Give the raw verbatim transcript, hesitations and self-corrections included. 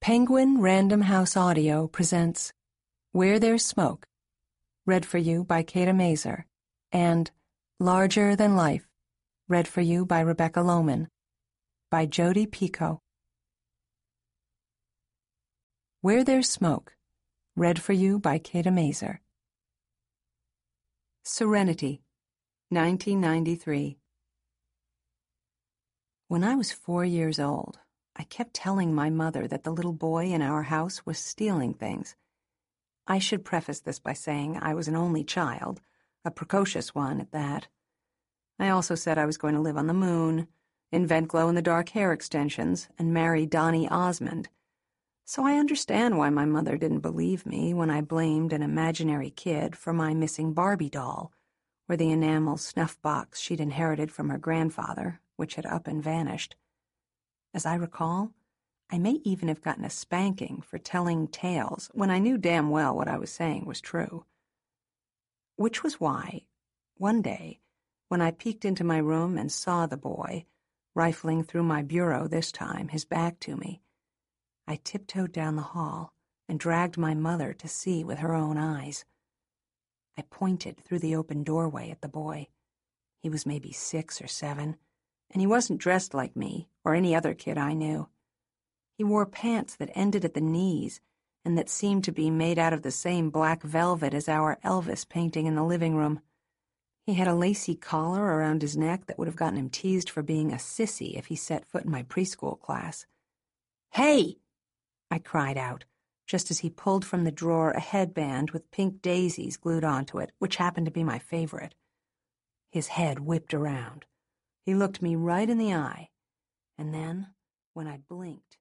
Penguin Random House Audio presents Where There's Smoke, read for you by Kata Mazer, and Larger Than Life, read for you by Rebecca Lohman, by Jodi Picoult. Where There's Smoke, read for you by Kata Mazer. Serenity, nineteen ninety-three. When I was four years old, I kept telling my mother that the little boy in our house was stealing things. I should preface this by saying I was an only child, a precocious one at that. I also said I was going to live on the moon, invent glow-in-the-dark hair extensions, and marry Donny Osmond. So I understand why my mother didn't believe me when I blamed an imaginary kid for my missing Barbie doll, or the enamel snuff box she'd inherited from her grandfather, which had up and vanished. As I recall, I may even have gotten a spanking for telling tales when I knew damn well what I was saying was true. Which was why, one day, when I peeked into my room and saw the boy, rifling through my bureau this time, his back to me, I tiptoed down the hall and dragged my mother to see with her own eyes. I pointed through the open doorway at the boy. He was maybe six or seven, and he wasn't dressed like me or any other kid I knew. He wore pants that ended at the knees and that seemed to be made out of the same black velvet as our Elvis painting in the living room. He had a lacy collar around his neck that would have gotten him teased for being a sissy if he set foot in my preschool class. "Hey!" I cried out, just as he pulled from the drawer a headband with pink daisies glued onto it, which happened to be my favorite. His head whipped around. He looked me right in the eye, and then, when I blinked,